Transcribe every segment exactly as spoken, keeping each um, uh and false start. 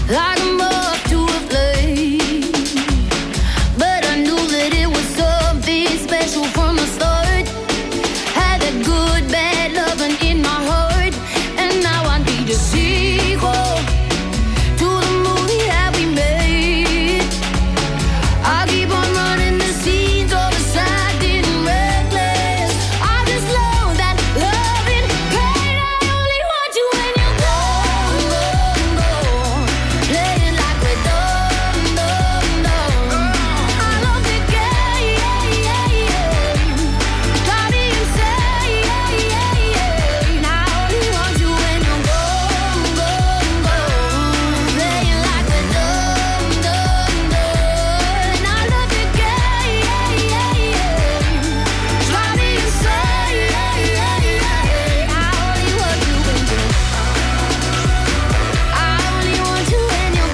like a moth to a flame. But I knew that it was something special from the start. Had that good, bad loving in my heart, and now I need a sequel to the movie that we made. I keep on running the scenes all aside and reckless. I just know that loving pain. I only want you when you're gone, gone, gone. Playing like we're done, done, done. I love the game, drive me insane. I only want you when you're gone, gone, gone. Playing like we're done, done, done. I love the game, drive me insane. I only want you when you're I only want you when you're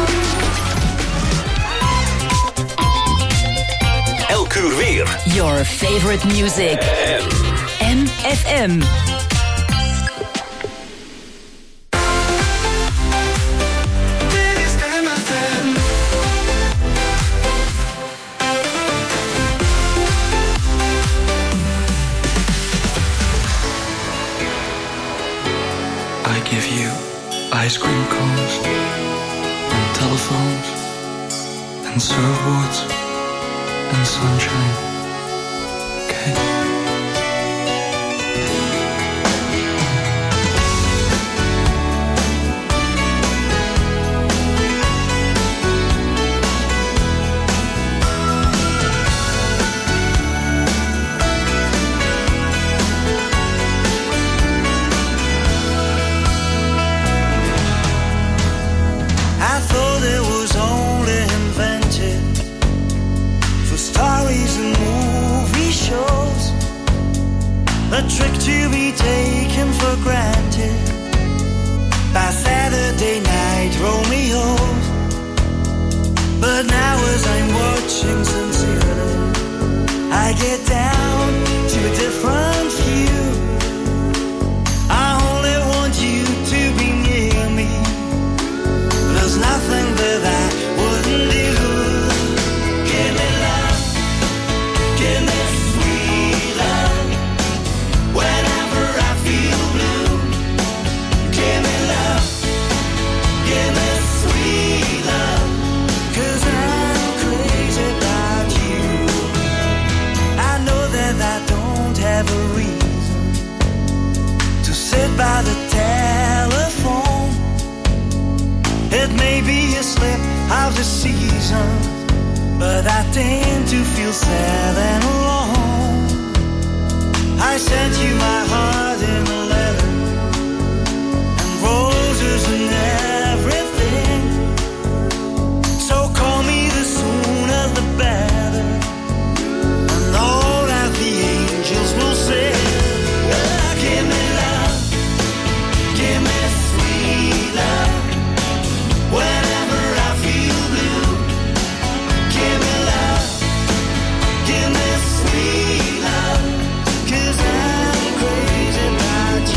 gone. Elk uur weer. Your favorite music. M F M. I give you ice cream cones and telephones and surfboards and sunshine. Okay? I thought it was only invented for stories and movie shows, a trick to be taken for granted by Saturday night Romeos. But now as I'm watching sincerely, I get down to a different view. I only want you to be near me. There's nothing that I wouldn't do. Give me love, give me sweet love. Whenever I feel blue, give me love, give me sweet love. 'Cause I'm crazy about you. I know that I don't have a reason to sit by the telephone. It may be a slip of the season, but I tend to feel sad and alone. I sent you my heart in a letter, and roses and everything. So call me the sooner the better, and all that the angels will say. Ah, give me love, give me sweet love. Whenever I feel blue, give me love, give me sweet love. 'Cause I'm crazy about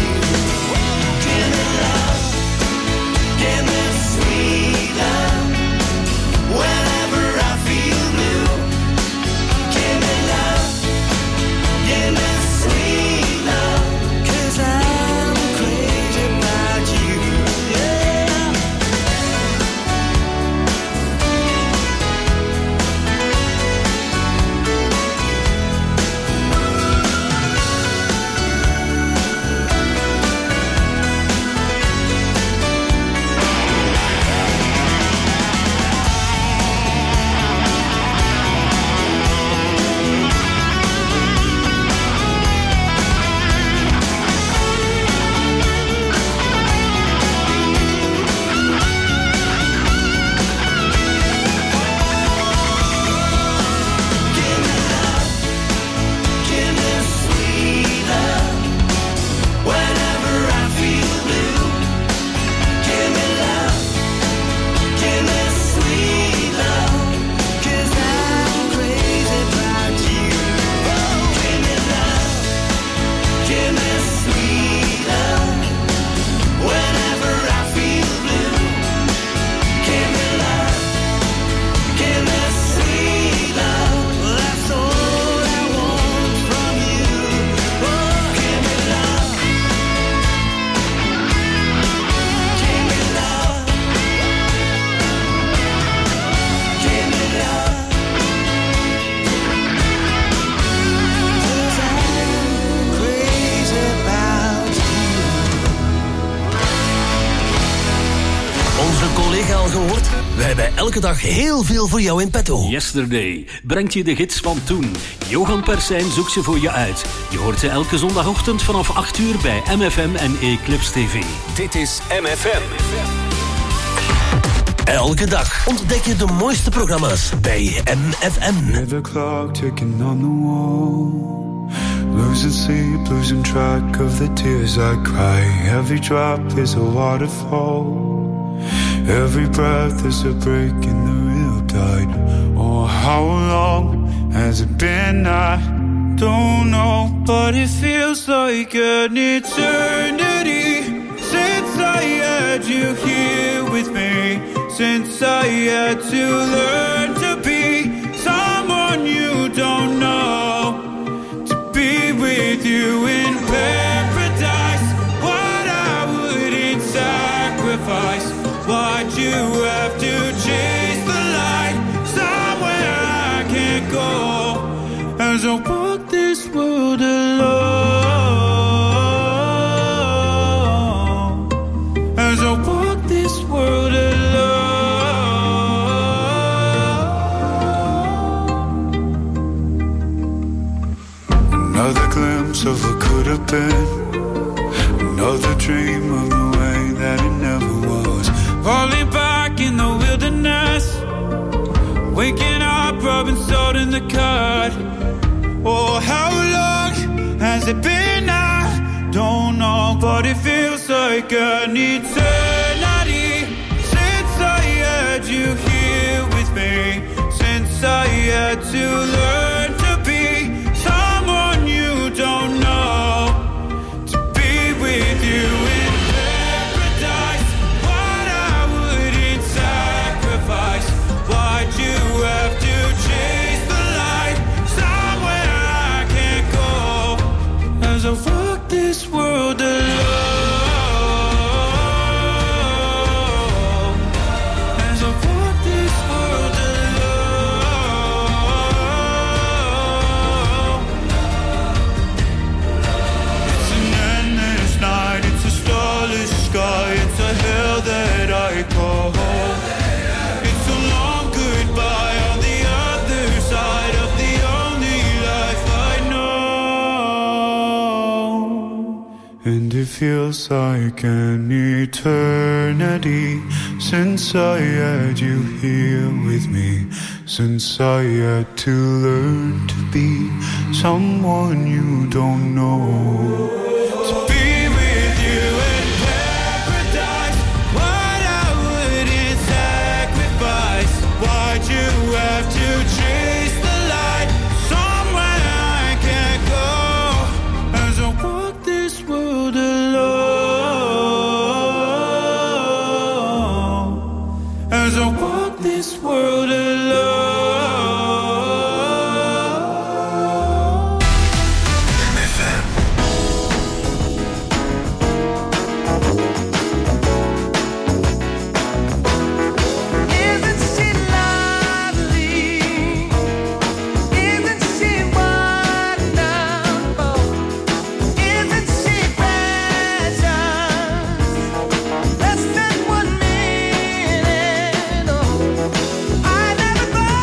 collega al gehoord? We hebben elke dag heel veel voor jou in petto. Yesterday brengt je de gids van toen. Johan Persijn zoekt ze voor je uit. Je hoort ze elke zondagochtend vanaf acht uur bij M F M en Eclipse T V. Dit is M F M. Elke dag ontdek je de mooiste programma's bij M F M. Hear the clock ticking on the wall. Losing sleep, losing track of the tears I cry. Every drop is a waterfall. Every breath is a break in the real tide. Oh, how long has it been? I don't know, but it feels like an eternity since I had you here with me. Since I had to learn to be someone you don't know. Be with you in paradise. What I wouldn't sacrifice. Why'd you have to chase the light somewhere I can't go? As I walk this world alone. As I walk this world alone. Another glimpse of what could have been. Another dream of the way that it never was. Falling back in the wilderness. Waking up, rubbing salt in the cut. Oh, how long has it been? I don't know, but it feels like an eternity since I had you here with me. Since I had to learn to be someone you don't know, to be with you in paradise. What I wouldn't sacrifice. Why'd you have to chase the light somewhere I can't go? As I walk this world alone. As I walk this world alone. It's an endless night, it's a starless sky, it's a hell that I call home. It's a long goodbye on the other side of the only life I know. And it feels like an eternity since I had you here with me. Since I had to learn to be someone you don't know. To be with you in paradise. What I wouldn't sacrifice. Why'd you have to chase the light somewhere I can't go? As I walk this world alone. As I walk this world alone. Isn't she lovely? Isn't she wonderful? Isn't she precious? Less than one minute. Oh, I never thought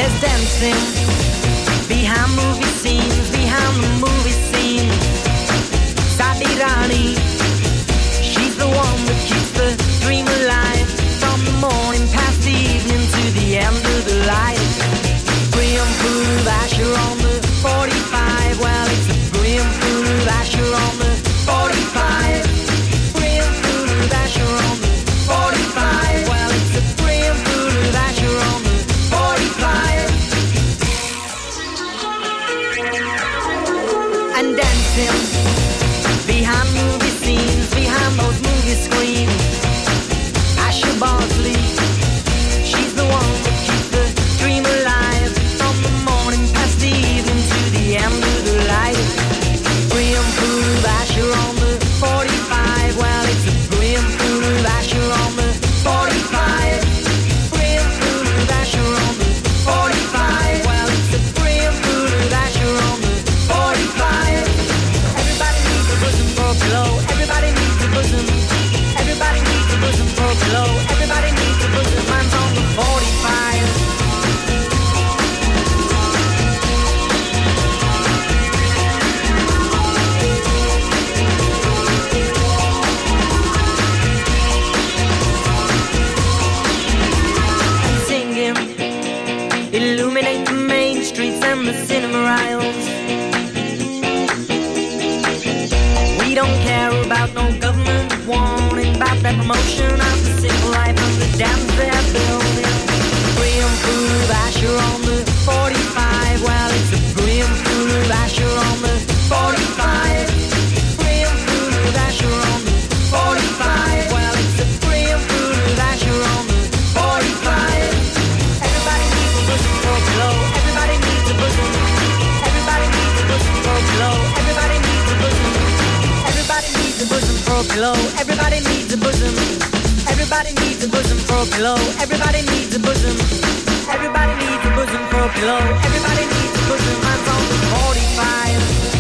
There's dancing behind movie scenes, behind the movie scene. Sadi Rani, she's the one that keeps the dream alive. From the morning past the evening to the end of the light. Brim full of Asher on the forty-five. Well, it's a brim full of Asher on the forty-five. Brim full of Asher on the forty-five. Well, it's a brim full of Asher on the forty-five. And dancing behind movie scenes, behind those movie screens. Asher Bosley, she's the one that keeps the dream alive. From the morning past the evening to the end of the light. Brim full of Asher on the forty-five. Well, it's a brim full of Asher on the forty-five. Brim full of Asher on the forty-five. Well, it's a brim full of Asher on the forty-five. Everybody needs a bosom for a pillow. Everybody needs a bosom. Everybody needs a bosom for a pillow. Everybody needs a bosom. Mine's on the forty-five. And singing, illuminate the main streets and the cinema aisles. We don't care about no government warning about that promotion of the simple life of the dams they're building. Brim full of Asher on the forty-five. Well, it's a brim full of Asher on the forty-five. Brim full of Asher on the forty-five. Well, it's a brim full of Asher on the forty-five. Everybody needs a bosom for a pillow. Everybody needs a bosom. Everybody needs a bosom for a pillow. Everybody needs a bosom. Everybody needs a bosom for a pillow. Everybody needs a bosom. Everybody needs a bosom for a pillow. Everybody needs a bosom. Everybody needs a bosom for a pillow. Everybody needs a bosom. Mine's on the forty-five.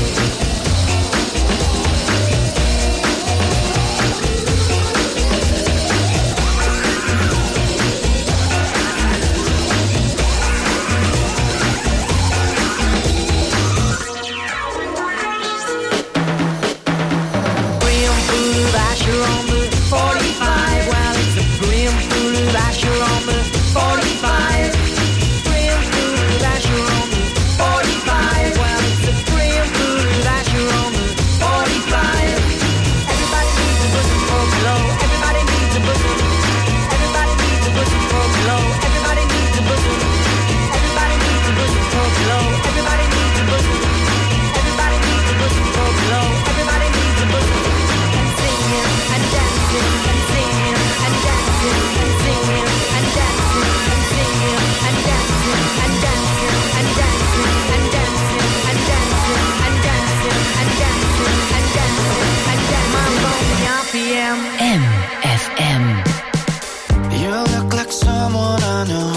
Brim full of Asher on the forty-five. Well, it's a brim full of Asher on the forty-five. Brim full of Asher on the forty-five. Well, it's a brim full of Asher on the forty-five. Everybody needs a bosom for a pillow. Everybody needs a bosom. Everybody needs a bosom for a pillow. Everybody needs a bosom. Everybody needs a bosom for a pillow. Everybody needs a bosom. Everybody needs a bosom for a pillow. Everybody needs a bosom. And singing and dancing and singing and dancing and singing and dancing and singing and dancing and dancing and dancing and dancing and dancing and dancing and dancing and dancing and dancing. My lonely R P M. M F M. You look like someone I know.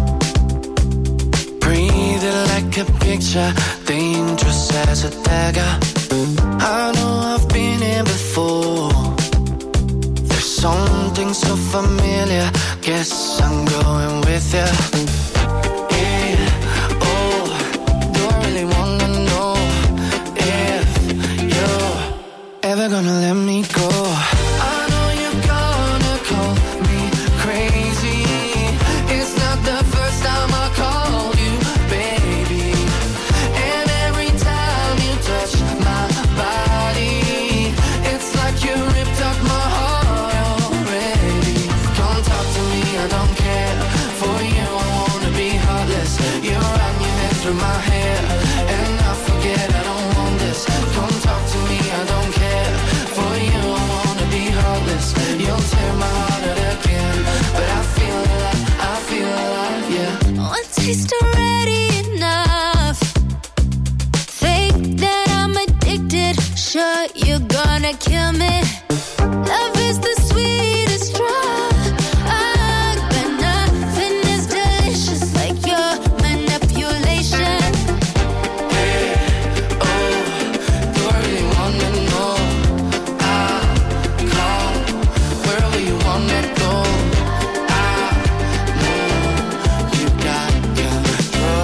Breathing like a picture, dangerous as a dagger. I know I've been here before. There's something so familiar. Guess I'm going with ya. Yeah, oh, do I really wanna know if you're ever gonna let me go? I know you're gonna call me crazy. It's not the first time I called you, baby. And every time you touch my body, it's like you ripped up my heart already. Come talk to me, I don't care. For you, I wanna be heartless. You run your hand through my hair, and I forget I don't want this. Come talk to me, I don't care. For you, I wanna be heartless. You'll tear my heart out again, but I feel alive, I feel alive, yeah. One taste already enough. Think that I'm addicted. Sure, you're gonna kill me. Love is the sweetest drug, but nothing is delicious like your manipulation. Yeah, oh, do I really wanna know? I'll call wherever you wanna go. I know you got control.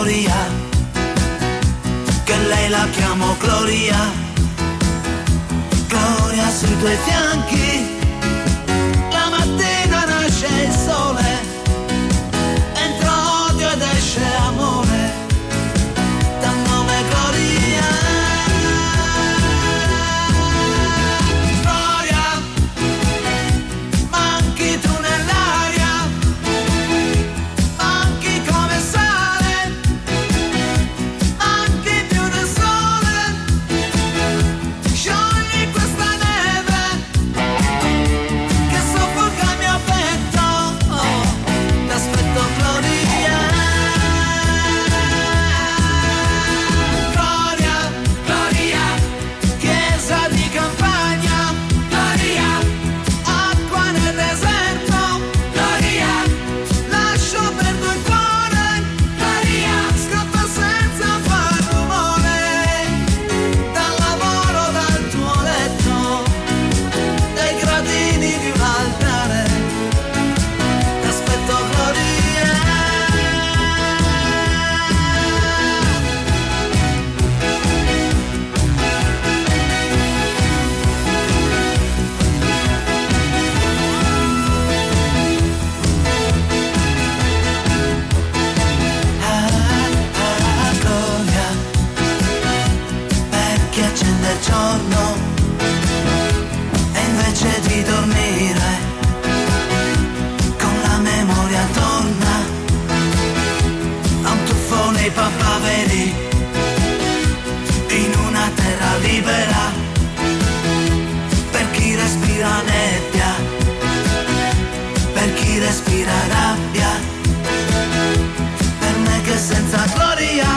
Gloria, che lei la chiamo Gloria, Gloria sui tuoi fianchi, la mattina nasce il sole, entra odio ed esce amore, dal nome Gloria. Gloria, manchi tu nell'aria, manchi come sale, manchi più del sole, sciogli questa neve che soffoca il mio petto, oh, t'aspetto Gloria. Gloria, Gloria, chiesa di campagna, Gloria, acqua nel deserto, Gloria, lascio perdo il cuore, Gloria, scappa senza far rumore, dal lavoro, dal tuo letto, dai gradini di un altare, t'aspetto Gloria. Ah, ah, Gloria, perché accende il giorno e invece di dormire con la memoria torna a un tuffo nei papaveri in una terra libera per chi respira nebbia, per chi respira rabbia, per me che senza gloria,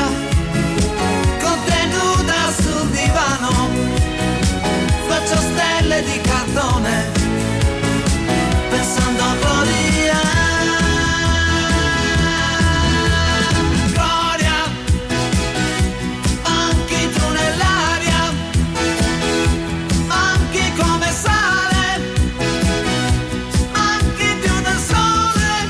contenuta sul divano, faccio stelle di cartone, pensando a gloria. Gloria, manchi tu nell'aria, manchi come sale, manchi più del sole,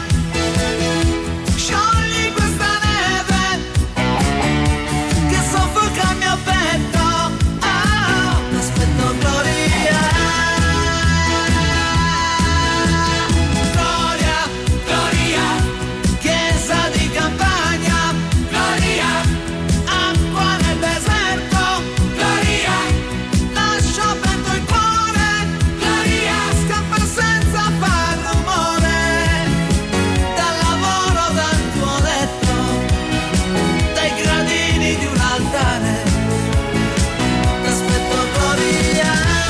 sciogli questa neve che soffoca il mio petto, ah, aspetto Gloria. Gloria, Gloria, chiesa di campagna, Gloria, acqua nel deserto, Gloria, lascio perdo il cuore, Gloria, scappa senza far rumore, dal lavoro, dal tuo letto, dai gradini di un altare, t'aspetto Gloria.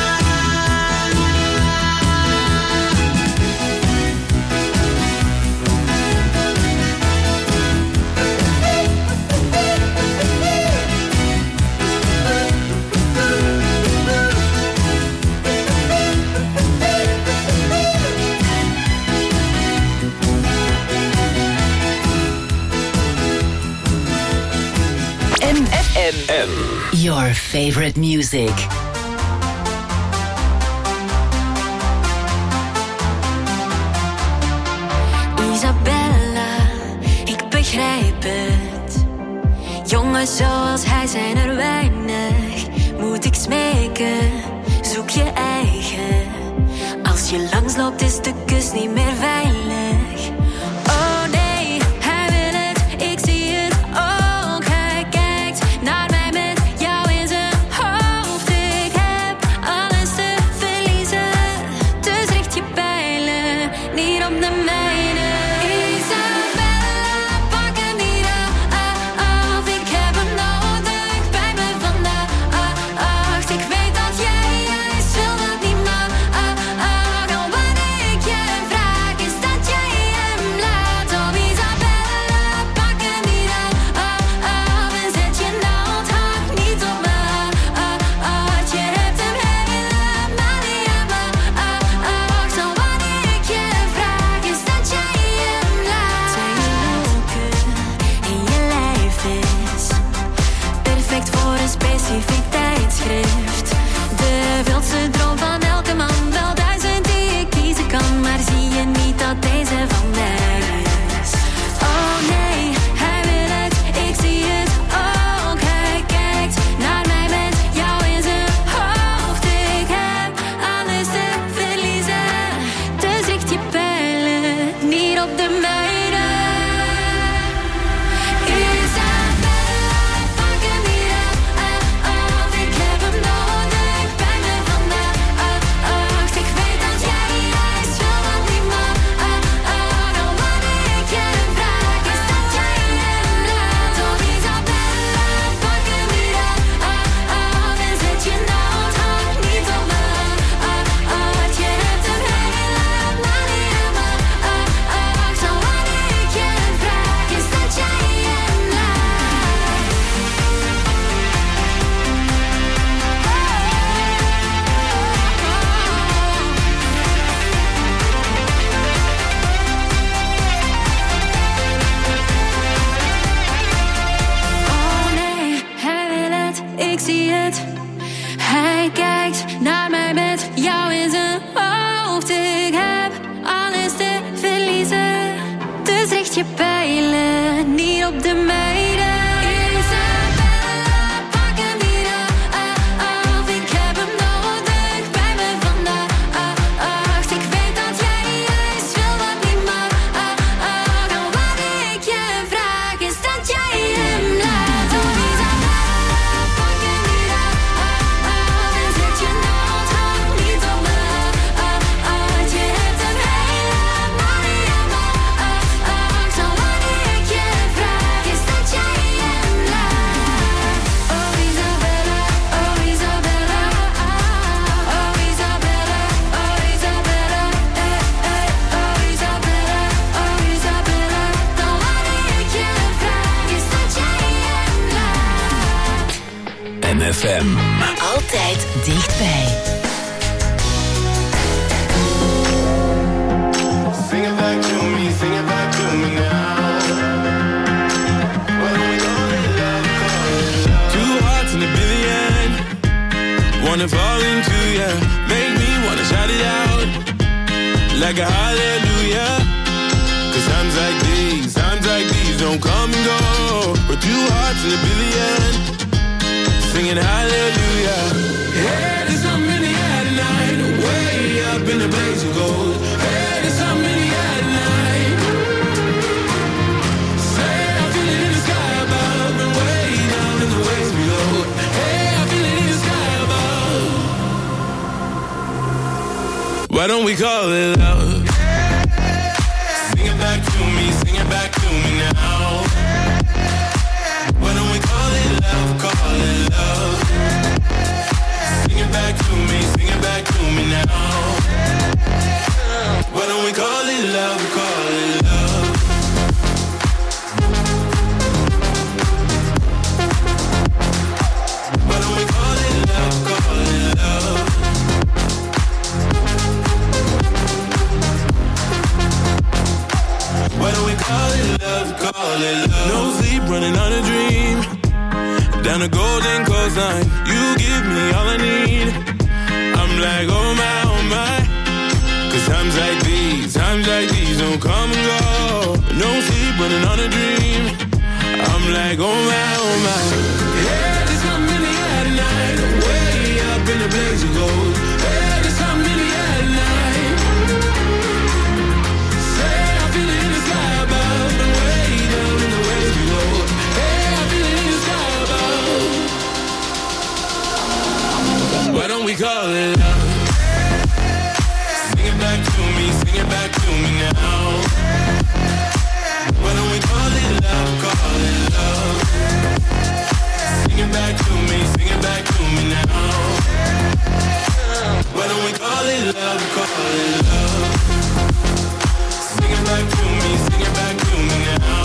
M F M. Your favorite music. Isabella, ik begrijp het. Jongens zoals hij zijn er weinig. Moet ik smeken, zoek je eigen. Als je langsloopt is de kus niet meer veilig. Oh nee, hij wil het, ik zie het ook. Hij kijkt naar mij met jou in zijn hoofd. Ik heb alles te verliezen, dus richt je pijlen niet op de mijne. Isabella, pak hem niet af, ik heb hem nodig bij me vandaag. Ik weet dat jij juist wil dat niet mag. Al wat ik je vraag is dat jij hem laat. Oh Isabella, pak hem niet af en zet je naaldhaak niet op me hart. Je hebt hem helemaal niet aan me acht. Al wat ik je vraag is dat jij hem laat. Twee lukken in je lijf is perfect voor een specifiek tijdschrift. De wildste droom van elke man, wel duizend die ik kiezen kan. Maar zie je niet dat deze van mij is? Oh nee, hij wil het, ik zie F M. Altijd dichtbij. Sing it back to me, sing it back to me now. What do we call it, love, call it love? Two hearts in a billion, wanna fall into ya, make me wanna shout it out, like a hallelujah. Cause times like these, times like these don't come and go. We're two hearts in a billion, singing hallelujah. Hey, there's something in the air tonight, way up in the blaze of gold. Hey, there's something in the air tonight. Say I feel it in the sky above and way down in the waves below. Hey, I feel it in the sky above. Why don't we call it love? Sing it back to me, sing it back to me now. Why don't we call it love, call it love? Sing it back to me, sing it back to me now. Why don't we call it love, call it love? Why don't we call it love, call it love? Why don't we call it love, call it love? No sleep, running on a dream. Down the golden coastline, you give me all I need. I'm like, oh my, oh my. Cause times like these, times like these don't come and go. No sleep, running on a dream. I'm like, oh my, oh my. Yeah, there's something in the air tonight, way up in the blaze of gold. Yeah, there's something in the air tonight. Say I feel it in the sky above and way down in the waves below. Hey, I feel it in the sky above. Why don't we call it love? Sing it back to me, sing it back to me now. Why don't we call it love, call it love? Sing it back to me, sing it back to me now. Why don't we call it love, call it love? Sing it back to me, sing it back to me now.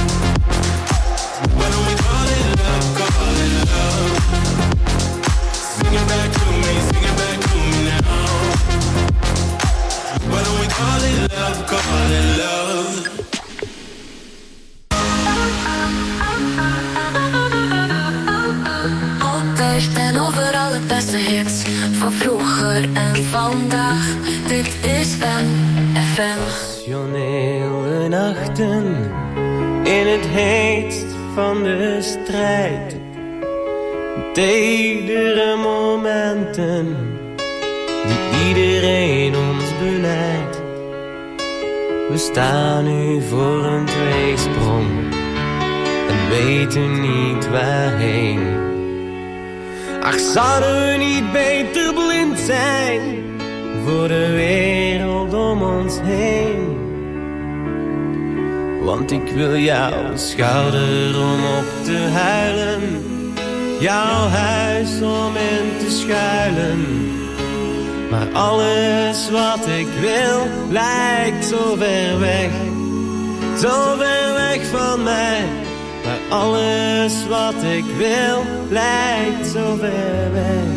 Why don't we call it love, call it love? Sing it back to me, sing it back to me now. Why don't we call it love, call it love? Altijd en overal het beste hits van vroeger en vandaag. Dit is M F M. Passionele nachten in het heetst van de strijd. Tedere momenten die iedereen ons benijdt. We staan nu voor een tweesprong en weten niet waarheen. Ach, zouden we niet beter blind zijn voor de wereld om ons heen? Want ik wil jouw schouder om op te huilen, jouw huis om in te schuilen. Maar alles wat ik wil lijkt zo ver weg, zo ver weg van mij. Maar alles wat ik wil lijkt zo ver weg.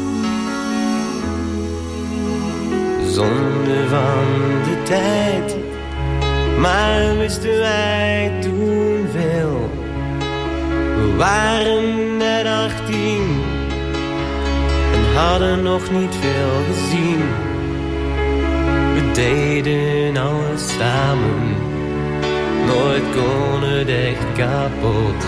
Zonde van de tijd, maar wisten wij toen veel. We waren net achttien en hadden nog niet veel gezien. We deden alles samen, nooit kon het echt kapot.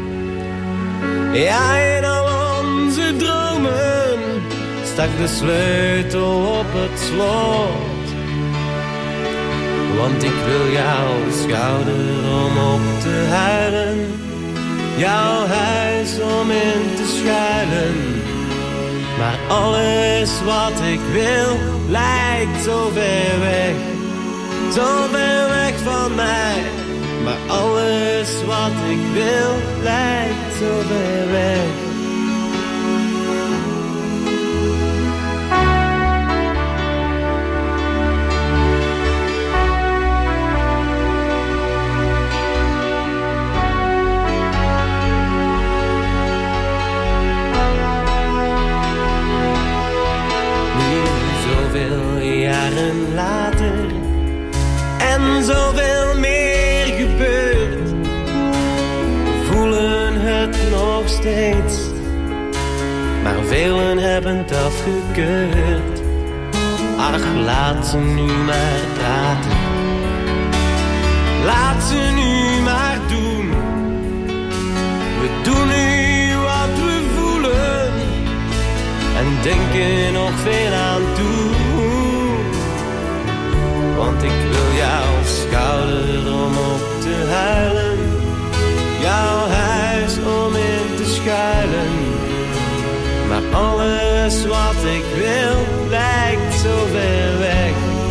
Ja, in al onze dromen stak de sleutel op het slot. Want ik wil jouw schouder om op te huilen, jouw huis om in te schuilen. Maar alles wat ik wil lijkt zo ver weg, zo ver weg van mij. Maar alles wat ik wil lijkt zo ver weg. het nog steeds. Maar velen hebben het afgekeurd. Ach, laat ze nu maar praten. Laat ze nu maar doen. We doen nu wat we voelen. En denken nog veel aan toe. Want ik wil jouw schouder om op te huilen. Jouw huis om in te schuilen. Maar alles wat ik wil lijkt zo ver weg.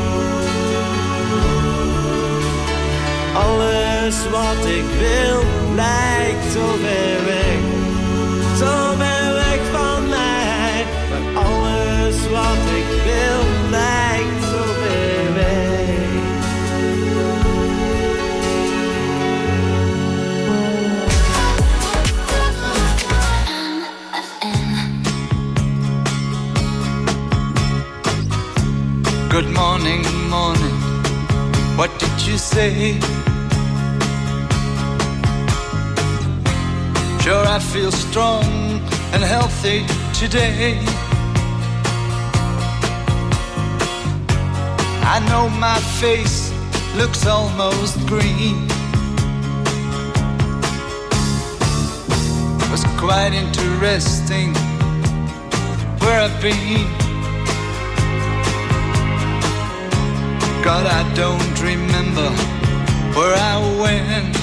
Alles wat ik wil lijkt zo ver weg. Zo ver weg van mij. Maar alles wat ik wil lijkt zo ver weg. Good morning, morning, what did you say? Sure, I feel strong and healthy today. I know my face looks almost green. It was quite interesting where I've been. God, I don't remember where I went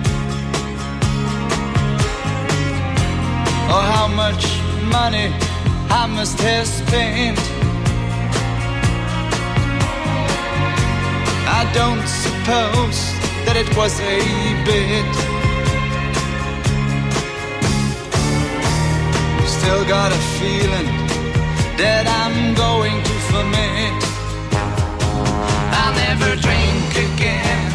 or how much money I must have spent. I don't suppose that it was a bit. Still got a feeling that I'm going to ferment. I'll never drink again.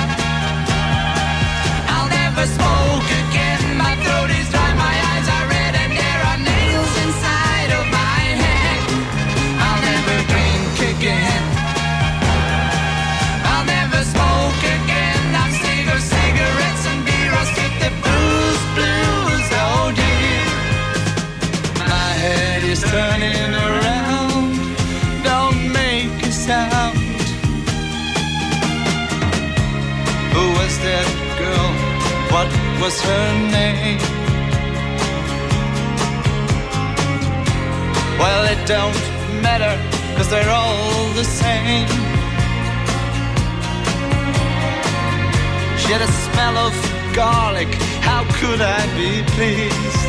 I'll never smoke again. My throat is dry, my eyes are red, and there are nails inside of my head. I'll never drink again. I'll never smoke again. I'm sick of cigarettes and beer. I'll skip the booze, blues, oh dear. My head is turning around. Don't make a sound. Who was that girl? What was her name? Well, it don't matter, 'cause they're all the same. She had a smell of garlic. How could I be pleased?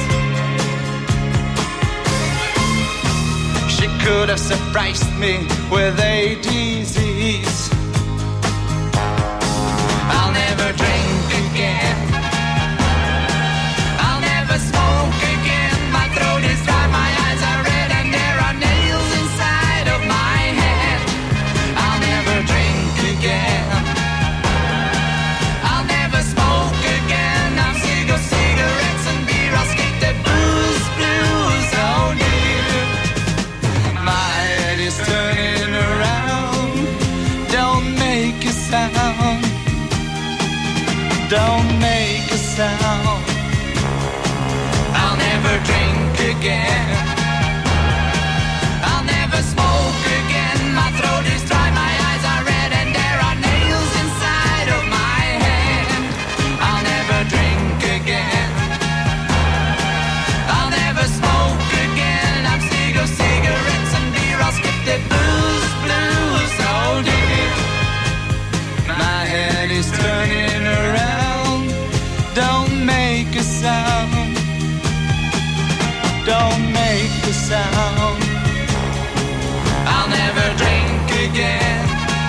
She could have surprised me with a disease. I'll never drink again. I'll never smoke again. My throat is dry, my eyes are red, and there are nails inside of my head. I'll never drink again. I'll never smoke again. I'm sick of cigarettes and beer. I'll skip the booze, blues, oh dear. My head is turning around. Don't make a sound. Don't make a sound. I'll never drink again. I'll never smoke again. My throat is dry, my eyes are red, and there are nails inside of my head. I'll never drink again. I'll never smoke again. I'm sick of cigarettes and beer. I'll skip the booze, blues, oh dear. My head is turning around. Don't make a sound. Don't make a sound. I'll never drink again.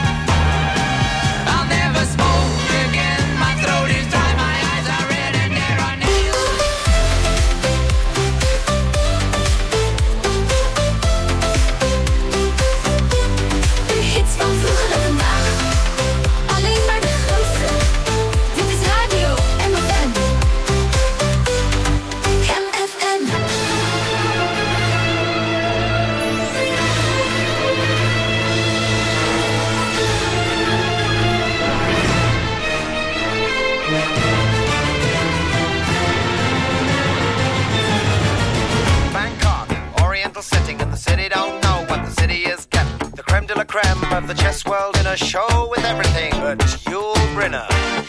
I'll never smoke again. My throat is dry, my eyes are red, and there are nails. De hits van vroeger en vandaag. Alleen maar de grootste. Dit is Radio M F M. M F M. of the chess world in a show with everything but Yul Brynner.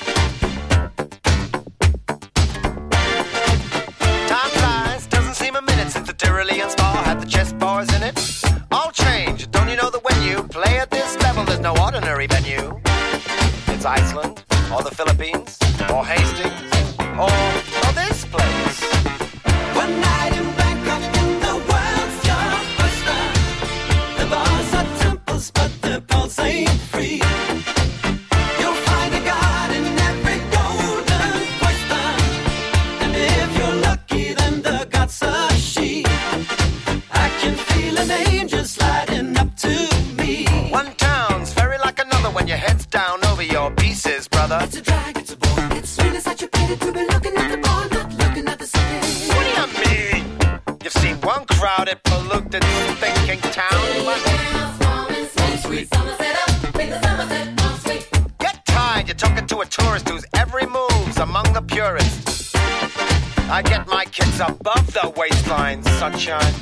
Time flies, doesn't seem a minute since the Tyrolean Spa had the chess bars in it. All change, don't you know that when you play at this level, there's no ordinary venue? It's Iceland, or the Philippines, or Hastings, or, or this place. One night in Bangkok and the world's your oyster. The bars are temples, but the pulse ain't free. You'll find a god in every golden oyster. And if you're lucky, then the god's a she. I can feel an angel sliding up to me. One town's very like another when your head's down over your pieces, brother. It's a drag, it's a bore. It's really such a pity to be looking at the ball, not looking at the city. What do you mean? You've seen one crowded, polluted, thinking town. Get tired, you're talking to a tourist whose every move's among the purists. I get my kids above the waistline, sunshine.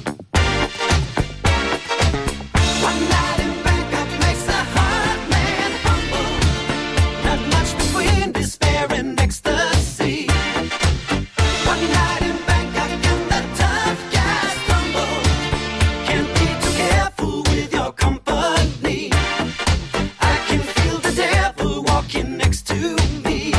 One night in Bangkok makes a hard man humble. Not much between despair and ecstasy. One night in Bangkok and the tough guys tumble. Can't be too careful with your company. I can feel the devil walking next to me.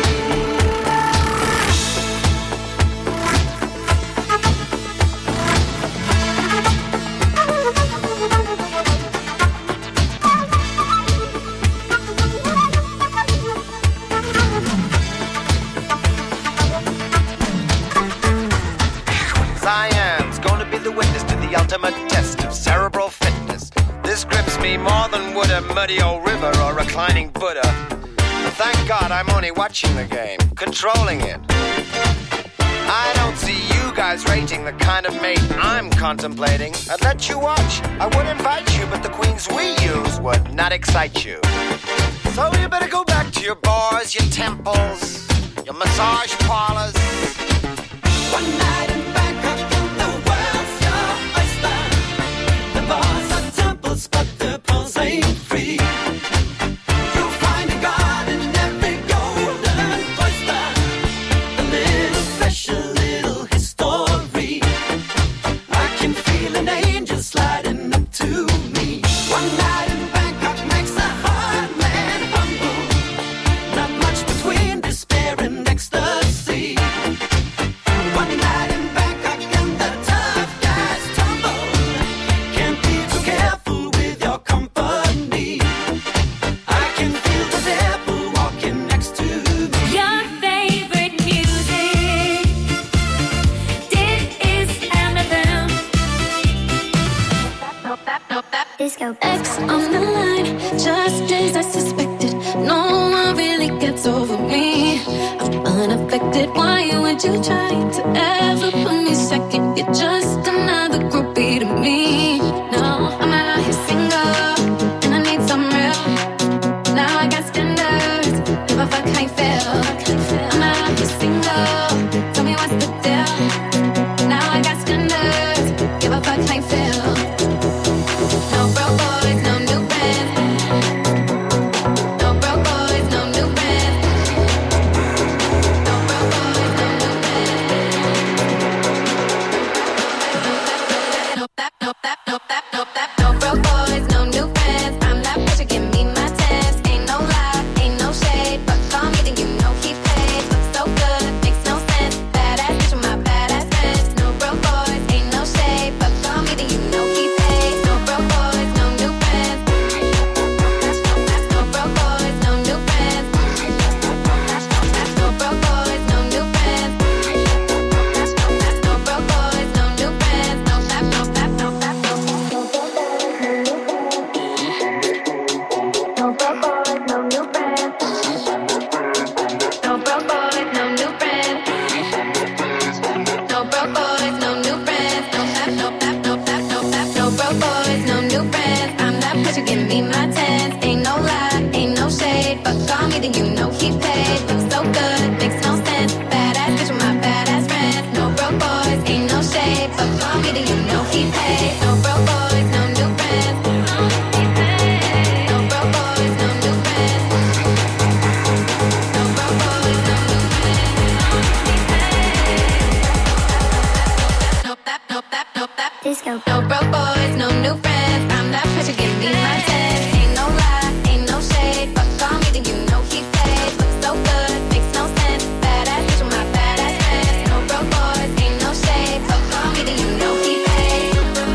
Cyan's gonna be the witness to the ultimate test of cerebral fitness. This grips me more than would a muddy old river or reclining Buddha. Thank God I'm only watching the game, controlling it. I don't see you guys rating the kind of mate I'm contemplating. I'd let you watch, I would invite you, but the queens we use would not excite you. So you better go back to your bars, your temples, your massage parlors. One night in Bangkok and the world's your oyster. The bars are temples, but the pulse ain't free. You'll find a god in every golden oyster. A little special, little history. I can feel an angel sliding up to me. One night in Bangkok makes a hard man humble. Not much between despair and ecstasy. One night in Bangkok and the tough guys tumble. Can't be too careful with your company. I can feel the devil walking next to me. Your favorite music. This is M F M. Disco. X on the line, just as I suspected. No one really gets over me. I'm unaffected. Why would you try to ever put me second? You're just another groupie to me. No, I'm out here single, and I need some real. Now I got standards. Give a fuck how you feel. I'm out here single. Tell me what's the deal. Now I got standards. Give a fuck how you feel. No broke boys, no new friends. No broke boys, no new friends. No broke boys, no new friends. No, no broke boys, no new friends. I'm that pressure, give me my test. Ain't no lie, ain't no shade. Fuck call me, then you know he paid. Looks so good, makes no sense. Badass bitch with my badass friends. No broke boys, ain't no shade. Fuck call me, then you know he paid.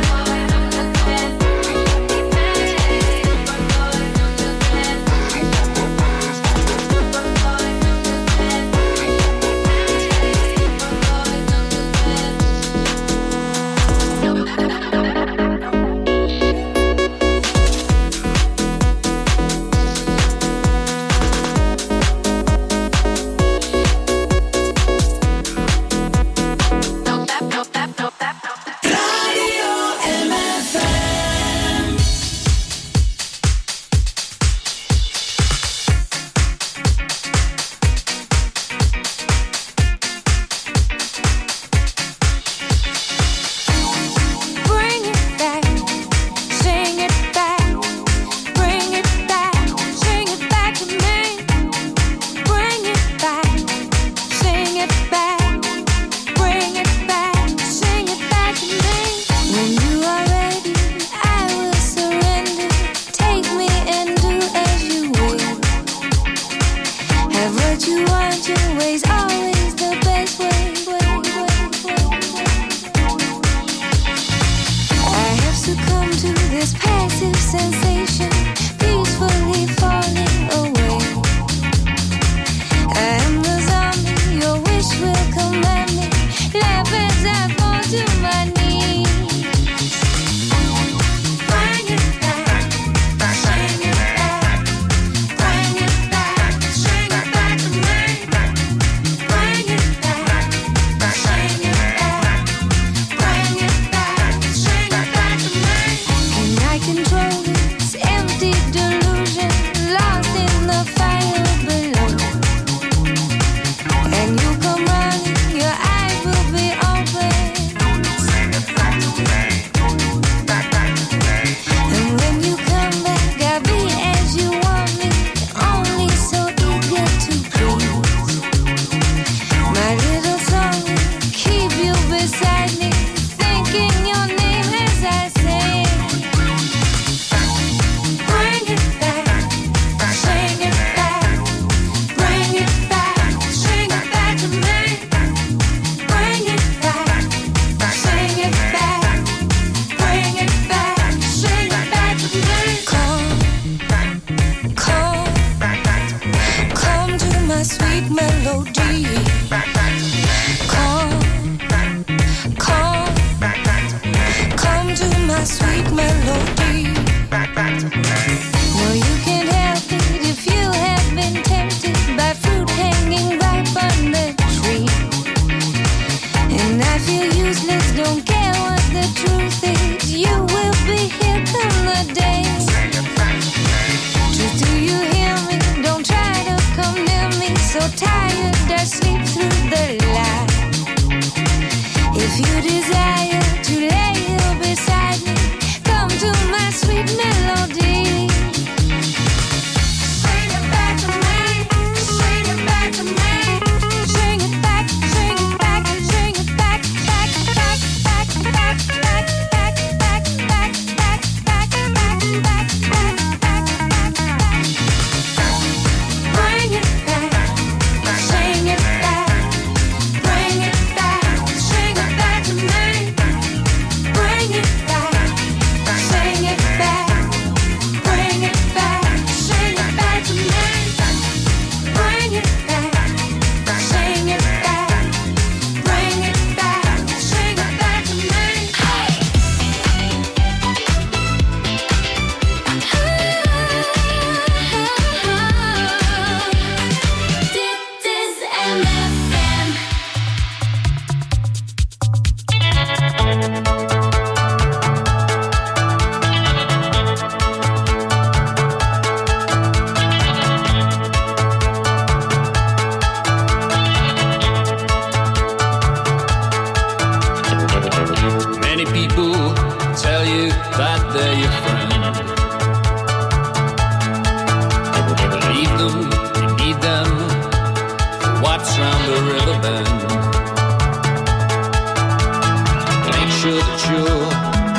round the river bend. Make sure that you're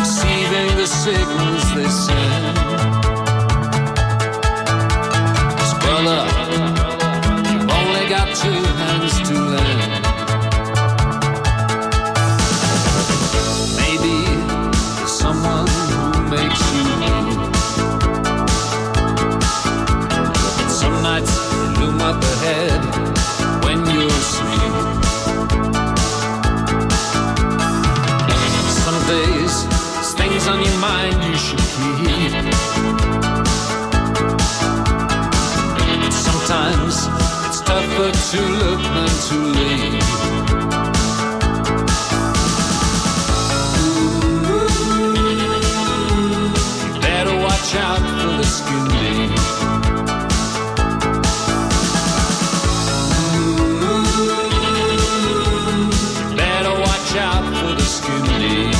signals they send. 'Cause brother, you've only got two hands to lend. Maybe there's someone who makes you bleed. And some nights loom up ahead when you're asleep. Some days there's things on your mind you should keep. And sometimes it's tougher to look than to leave. You better watch out for the skin deep. Out for the skin deep.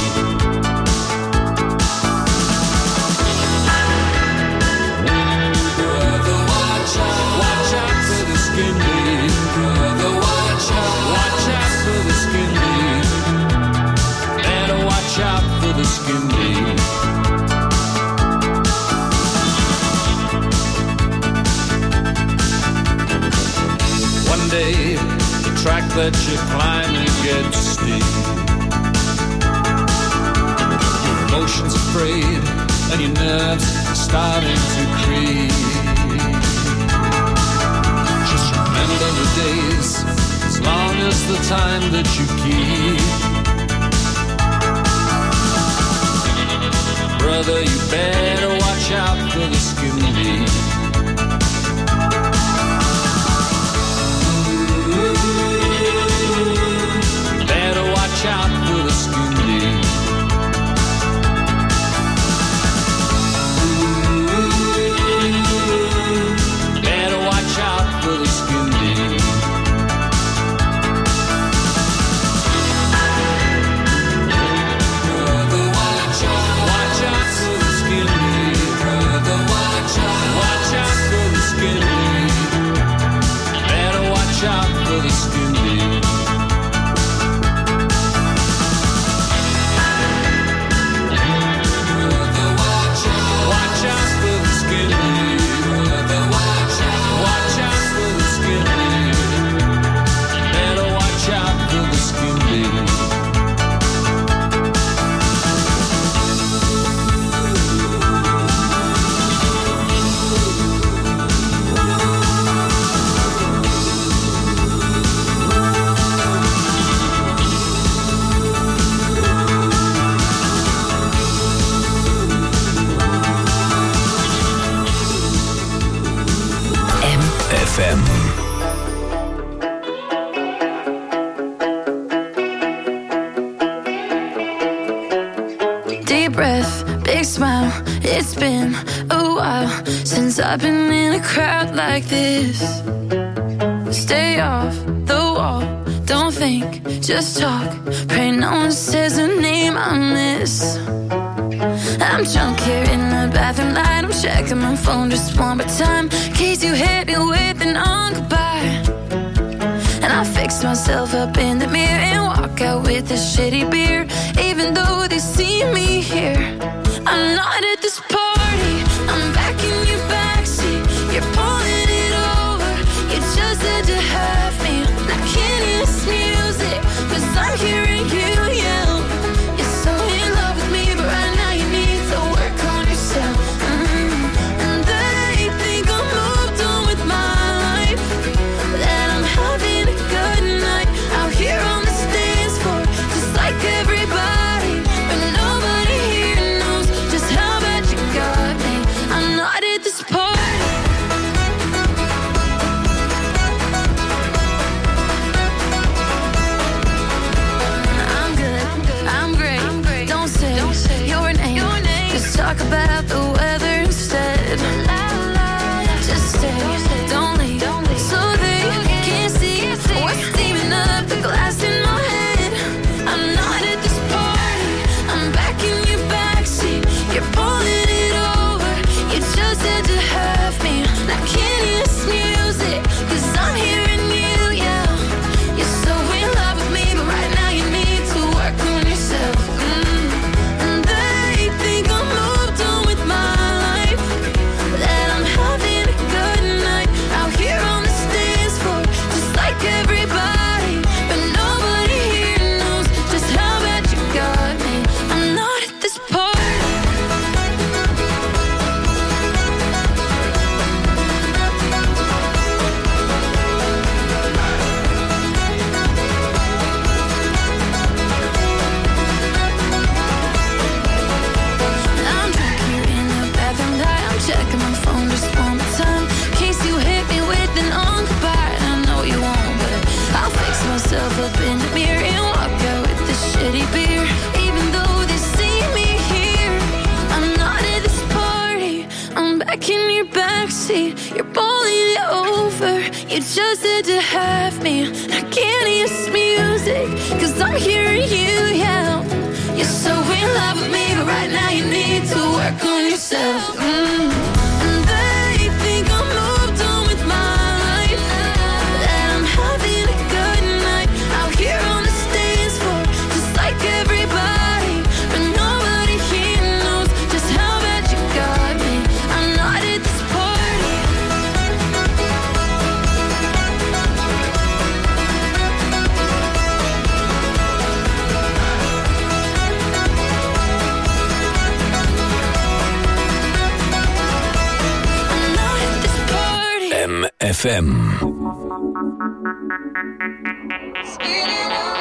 Brother, watch out. Watch out for the skin deep. Brother, watch out. Watch out for the skin deep. Better watch out for the skin deep. One day the track that you're climbing gets steep. Your emotions are frayed and your nerves are starting to creep. Just remember the days, as long as the time that you keep. Brother, you better watch out for the skin deep. Watch out for the skin deep. Better watch out for the skin deep. Brother, watch out. Watch out for the skin deep. Brother, watch out. Watch out for the skin deep. Better watch out for the skin deep. F M. Deep breath, big smile. It's been a while since I've been in a crowd like this. Stay off the wall, don't think, just talk. Pray no one says a name I miss. I'm drunk here in the bathroom light. I'm checking my phone just one more time, in case you hit me with an on goodbye. And I fix myself up in the mirror and walk out with this shitty beer. Even though they see me here, I'm not at this party. I'm back in your backseat. You're pulling it over. You just had to have me. I can't hear this music, 'cause I'm hearing you yell. You're so in love with me, but right now you need to work on yourself. Mm-hmm. And they think I'm moved on with my life, that I'm having a good night out here on the dance floor, just like everybody. But nobody here knows just how bad you got night. You're pulling it over. You just had to have me. I can't hear this music, cause I'm hearing you yell. You're so in love with me, but right now you need to work on yourself. Mm. And they think I'm moved on with my life, that I'm having a good night out here on the dance floor, just like everybody. But nobody here knows just how bad you got me. I'm not at this party. I'm not at this party. M F M. Spinning